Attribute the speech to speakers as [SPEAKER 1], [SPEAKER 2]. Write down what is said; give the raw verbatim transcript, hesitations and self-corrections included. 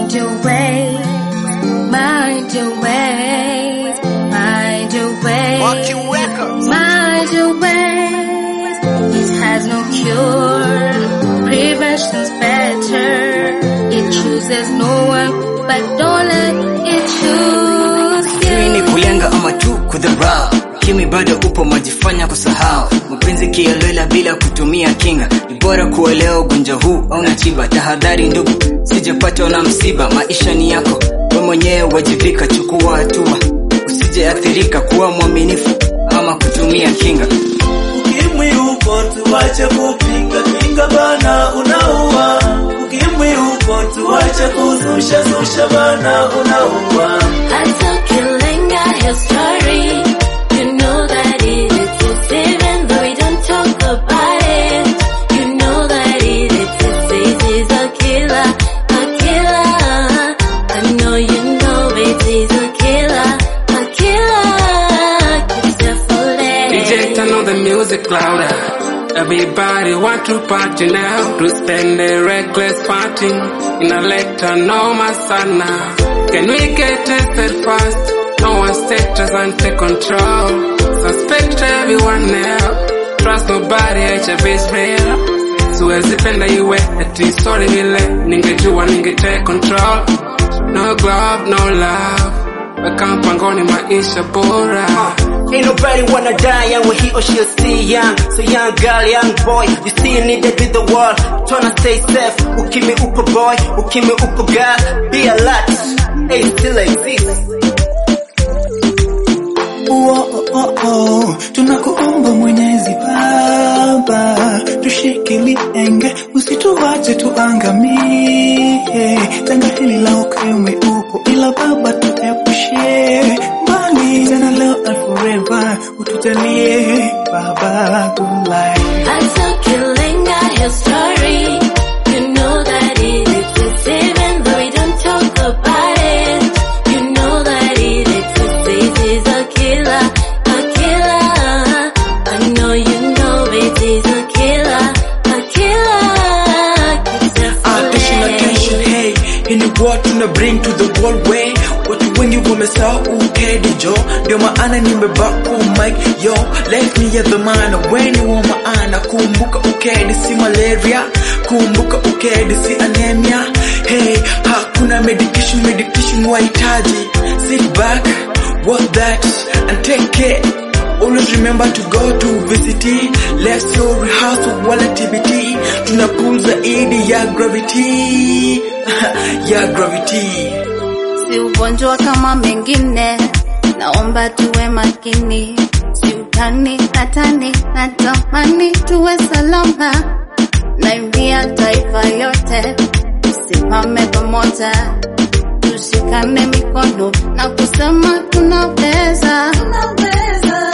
[SPEAKER 1] Mind your ways, mind your ways, mind your ways, mind your ways. It has no cure, prevention's better. It chooses no one, but don't let it choose you.
[SPEAKER 2] Ni kulenga ama tu kudharau, kimi bado upo majifanya kusahau. Mapenzi kielewela bila kutumia kinga, ni bora kuelewa ugonjwa huu au natiba. Tahadhari ndugu, sijapatwa na msiba. Maisha ni yako, wewe mwenyewe wajibika. Chukua hatua, usije athirika. Kuwa mwaminifu ama kutumia kinga.
[SPEAKER 3] Ukimwi upo tuache kupinga pinga bana unaua. Ukimwi upo tuache kuzusha zusha bana unaua.
[SPEAKER 1] Until killing got his story, you know that it exists even though we don't talk about it. You know that it exists. It is a killer, a killer. I know you know it is a killer, a killer. Keep carefully.
[SPEAKER 4] D J turn on the music louder. Everybody want to party now, to spend a reckless party in a lecture, no masana. Can we get tested fast? No one status and take control. Suspect everyone now, trust nobody, H I V is real. Siwezi penda iwe, eti sorry vile, ningejua ninge take control. No glove, no love, weka mpangoni maisha bora.
[SPEAKER 2] Ain't nobody wanna die young when he or she is still young. So young girl, young boy, you still need to be the world. Tryna stay safe, ukimi upo boy, ukimi upo girl. Be alert, hey, still exists.
[SPEAKER 3] Oh, oh, oh, oh. Tunakuomba Mwenyezi Baba, tushikilie, usituache tuangamie. Tanga hili la ukimwi upo, ila Baba tuepushe mbali. Tena leo and forever, utujalie Baba, good life.
[SPEAKER 1] Until killing got his story, you know that it exists even though we don't talk about it. You know that it exists. It is a killer, a killer. I know you know it is a killer, a killer.
[SPEAKER 3] Attention, attention, hey. Ini what tuna bring to the world way. Watu wengi wamesahau ukedi jo, ndio maana nimebaku mic yo. Let me hear the man when you want maana. Kumbuka ukedi si malaria, kumbuka ukedi si anemia. Hey, hakuna medication, medication wahitaji. Sit back, work that and take care. Always remember to go to visit. Let's go rehearsal wala T B T. Tunapuza idi ya gravity. Ya gravity.
[SPEAKER 1] Si ugonjwa kama mengine, naomba tuwe makini. Si utani, natani, natamani tuwe salama. Naimbia taifa yote, tusimame pamoja. Tushikane mikono na kusema tunaweza, tunaweza.